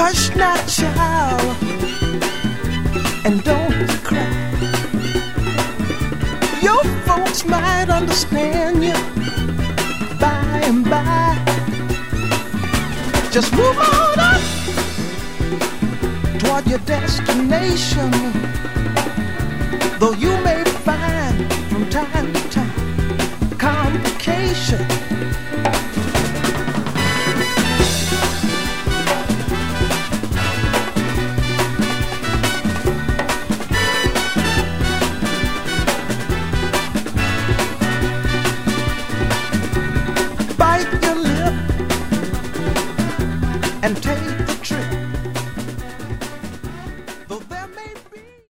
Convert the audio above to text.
Hush now, child, and don't cry. Your folks might understand you by and by. Just move on up toward your destination, though you may find from time to time complication. Bite your lip and take the trip, though there may